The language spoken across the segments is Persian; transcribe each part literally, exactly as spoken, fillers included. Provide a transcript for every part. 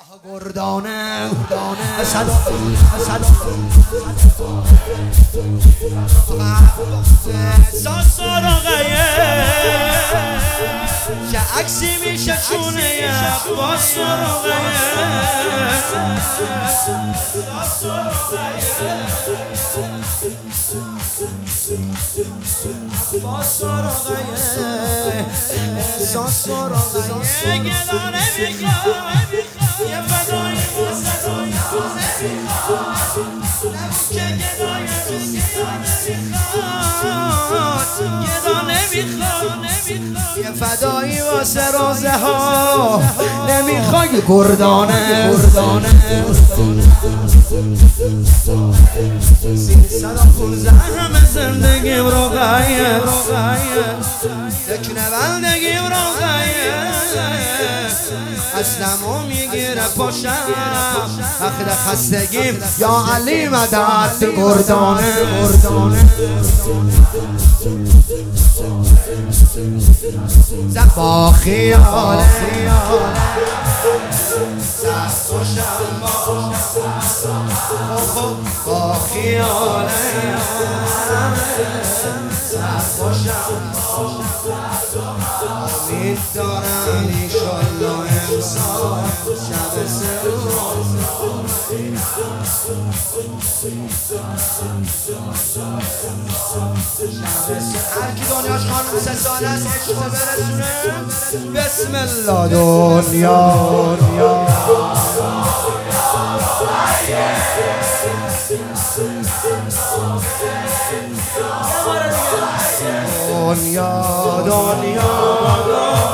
گردانه گردانه صدا صدا ساسارقیه که عکسی میشه چونه عباس سارقیه ساسارقیه گدانه میخواد یه فدایی واسه که گدانه میخواد یه فدایی واسه روزه ها نمیخوای گردانه گردانه سیصد و پونزده همه زندگیم رو غیه یک نبندگیم رو غیه اصلمو میگیره پاشم اخیر خستگیم یا علی مدد گردانه گردانه با خیاله سخت خوشم با خیاله سخت خوشم امید دارم ایشالله امسال شب سروز هرکی دنیاش خانم سه سال است عشق برسونه بسم الله دنیا دنیا دنیا دنیا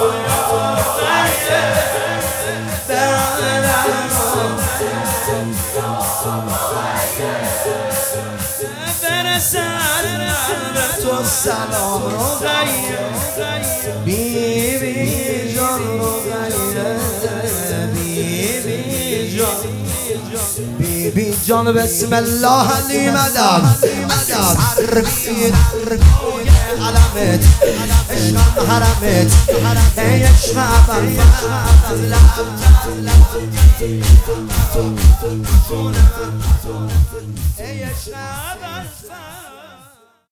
برسن به تو سلام رو غیه بی بی جان رو غیه بی بی جان بی بی جان بسم الله علی مدد سر بی علمت عشق حرمت ای عشق اول ای عشق اول